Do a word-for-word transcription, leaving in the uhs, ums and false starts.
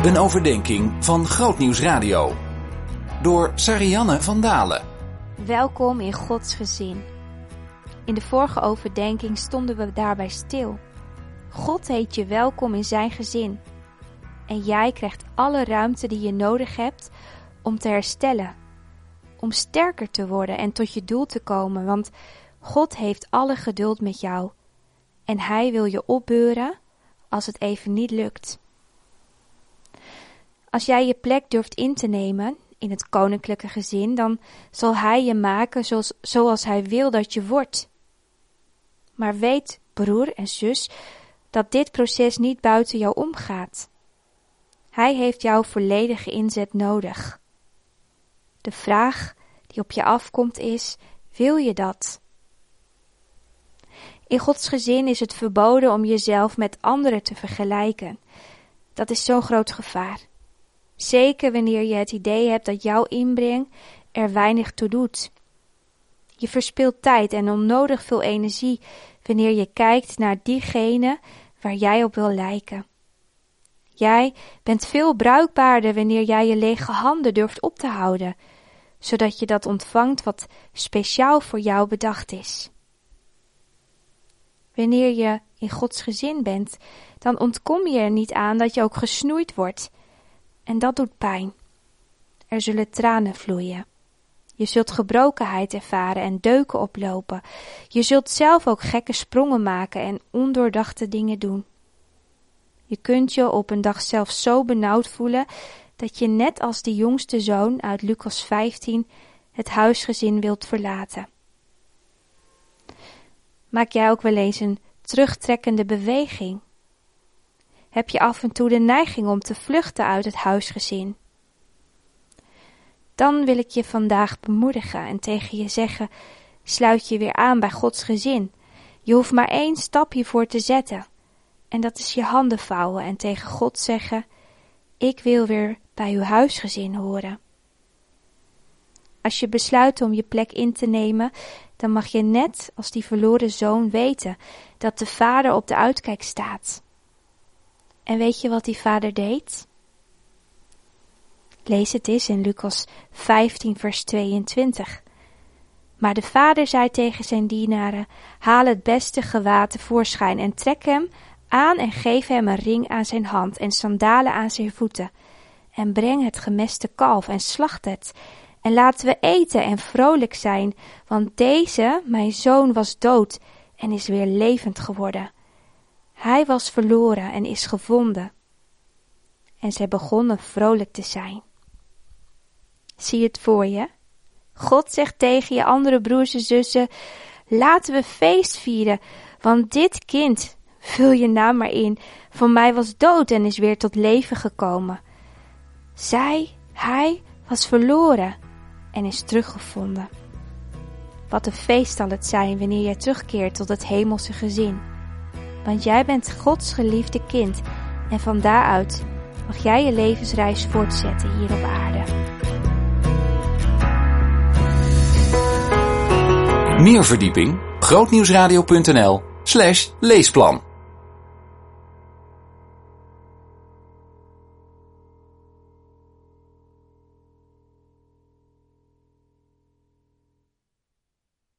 Een overdenking van Grootnieuws Radio. Door Sarianne van Dalen. Welkom in Gods gezin. In de vorige overdenking stonden we daarbij stil. God heet je welkom in zijn gezin. En jij krijgt alle ruimte die je nodig hebt om te herstellen. Om sterker te worden en tot je doel te komen. Want God heeft alle geduld met jou. En hij wil je opbeuren als het even niet lukt. Als jij je plek durft in te nemen in het koninklijke gezin, dan zal hij je maken zoals, zoals hij wil dat je wordt. Maar weet, broer en zus, dat dit proces niet buiten jou omgaat. Hij heeft jouw volledige inzet nodig. De vraag die op je afkomt is, wil je dat? In Gods gezin is het verboden om jezelf met anderen te vergelijken. Dat is zo'n groot gevaar. Zeker wanneer je het idee hebt dat jouw inbreng er weinig toe doet. Je verspilt tijd en onnodig veel energie wanneer je kijkt naar diegene waar jij op wil lijken. Jij bent veel bruikbaarder wanneer jij je lege handen durft op te houden, zodat je dat ontvangt wat speciaal voor jou bedacht is. Wanneer je in Gods gezin bent, dan ontkom je er niet aan dat je ook gesnoeid wordt. En dat doet pijn. Er zullen tranen vloeien. Je zult gebrokenheid ervaren en deuken oplopen. Je zult zelf ook gekke sprongen maken en ondoordachte dingen doen. Je kunt je op een dag zelf zo benauwd voelen dat je net als die jongste zoon uit Lucas vijftien het huisgezin wilt verlaten. Maak jij ook wel eens een terugtrekkende beweging? Heb je af en toe de neiging om te vluchten uit het huisgezin? Dan wil ik je vandaag bemoedigen en tegen je zeggen, sluit je weer aan bij Gods gezin. Je hoeft maar één stapje voor te zetten. En dat is je handen vouwen en tegen God zeggen, ik wil weer bij uw huisgezin horen. Als je besluit om je plek in te nemen, dan mag je net als die verloren zoon weten dat de vader op de uitkijk staat. En weet je wat die vader deed? Lees het eens in Lucas vijftien vers tweeëntwintig. Maar de vader zei tegen zijn dienaren, haal het beste gewaad tevoorschijn en trek hem aan en geef hem een ring aan zijn hand en sandalen aan zijn voeten. En breng het gemeste kalf en slacht het. En laten we eten en vrolijk zijn, want deze, mijn zoon, was dood en is weer levend geworden. Hij was verloren en is gevonden. En zij begonnen vrolijk te zijn. Zie het voor je? God zegt tegen je andere broers en zussen, laten we feest vieren, want dit kind, vul je naam maar in, van mij was dood en is weer tot leven gekomen. Zij, hij, was verloren en is teruggevonden. Wat een feest zal het zijn wanneer jij terugkeert tot het hemelse gezin. Want jij bent Gods geliefde kind en van daaruit mag jij je levensreis voortzetten hier op aarde. Meer verdieping grootnieuwsradio punt n l slash leesplan